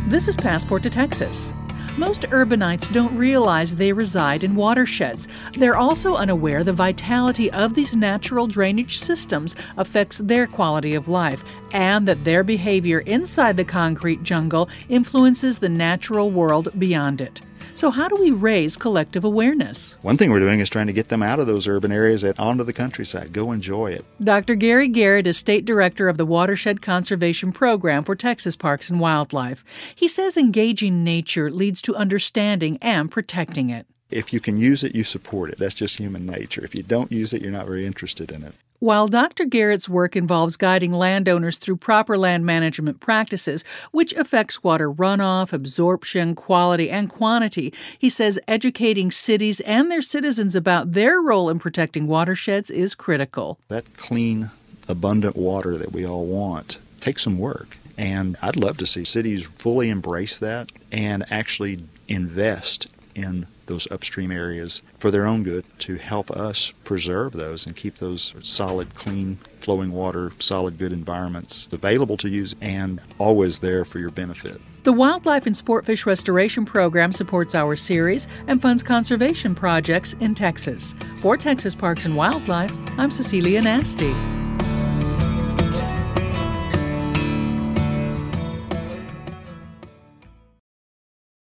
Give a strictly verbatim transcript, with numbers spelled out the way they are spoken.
This is Passport to Texas. Most urbanites don't realize they reside in watersheds. They're also unaware the vitality of these natural drainage systems affects their quality of life, and that their behavior inside the concrete jungle influences the natural world beyond it. So how do we raise collective awareness? One thing we're doing is trying to get them out of those urban areas and onto the countryside. Go enjoy it. Doctor Gary Garrett is State Director of the Watershed Conservation Program for Texas Parks and Wildlife. He says engaging nature leads to understanding and protecting it. If you can use it, you support it. That's just human nature. If you don't use it, you're not very interested in it. While Doctor Garrett's work involves guiding landowners through proper land management practices, which affects water runoff, absorption, quality, and quantity, he says educating cities and their citizens about their role in protecting watersheds is critical. That clean, abundant water that we all want takes some work. And I'd love to see cities fully embrace that and actually invest in those upstream areas for their own good to help us preserve those and keep those solid, clean, flowing water, solid, good environments available to use and always there for your benefit. The Wildlife and Sportfish Restoration Program supports our series and funds conservation projects in Texas. For Texas Parks and Wildlife, I'm Cecilia Nasty.